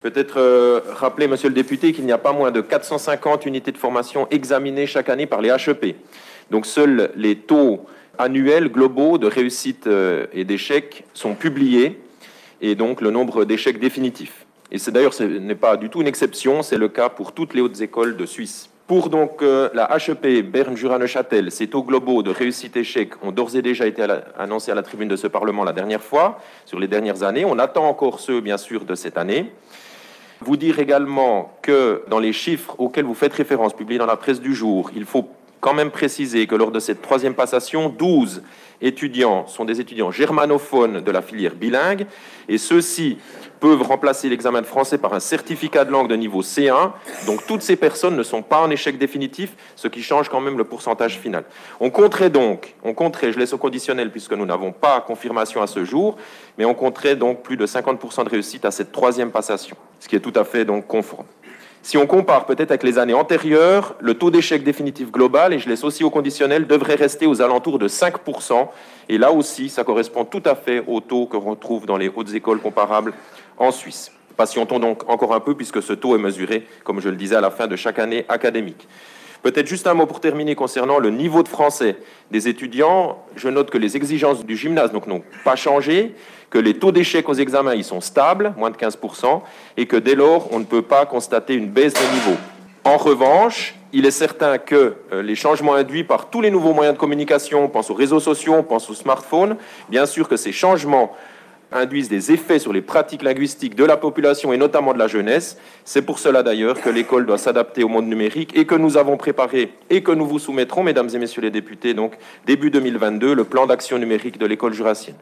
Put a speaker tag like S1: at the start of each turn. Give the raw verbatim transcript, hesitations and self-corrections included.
S1: Peut-être euh, rappeler, monsieur le député, qu'il n'y a pas moins de quatre cent cinquante unités de formation examinées chaque année par les H E P. Donc seuls les taux annuels globaux de réussite euh, et d'échec sont publiés, et donc le nombre d'échecs définitifs. Et c'est d'ailleurs, ce n'est pas du tout une exception, c'est le cas pour toutes les hautes écoles de Suisse. Pour donc euh, la H E P Berne-Jura-Neuchâtel, ces taux globaux de réussite-échec ont d'ores et déjà été à la, annoncés à la tribune de ce Parlement la dernière fois, sur les dernières années. On attend encore ceux, bien sûr, de cette année. Vous dire également que dans les chiffres auxquels vous faites référence, publiés dans la presse du jour, il faut quand même préciser que lors de cette troisième passation, douze étudiants sont des étudiants germanophones de la filière bilingue, et ceux-ci peuvent remplacer l'examen de français par un certificat de langue de niveau C un. Donc toutes ces personnes ne sont pas en échec définitif, ce qui change quand même le pourcentage final. On compterait donc, on compterait, je laisse au conditionnel puisque nous n'avons pas confirmation à ce jour, mais on compterait donc plus de cinquante pour cent de réussite à cette troisième passation, ce qui est tout à fait donc conforme. Si on compare peut-être avec les années antérieures, le taux d'échec définitif global, et je laisse aussi au conditionnel, devrait rester aux alentours de cinq pour cent. Et là aussi, ça correspond tout à fait au taux que l'on retrouve dans les hautes écoles comparables en Suisse. Patientons donc encore un peu, puisque ce taux est mesuré, comme je le disais, à la fin de chaque année académique. Peut-être juste un mot pour terminer concernant le niveau de français des étudiants. Je note que les exigences du gymnase donc, n'ont pas changé, que les taux d'échec aux examens ils sont stables, moins de quinze pour cent, et que dès lors, on ne peut pas constater une baisse de niveau. En revanche, il est certain que euh, les changements induits par tous les nouveaux moyens de communication, on pense aux réseaux sociaux, on pense aux smartphones, bien sûr que ces changements induisent des effets sur les pratiques linguistiques de la population et notamment de la jeunesse. C'est pour cela d'ailleurs que l'école doit s'adapter au monde numérique et que nous avons préparé et que nous vous soumettrons, mesdames et messieurs les députés, donc début deux mille vingt-deux, le plan d'action numérique de l'école jurassienne.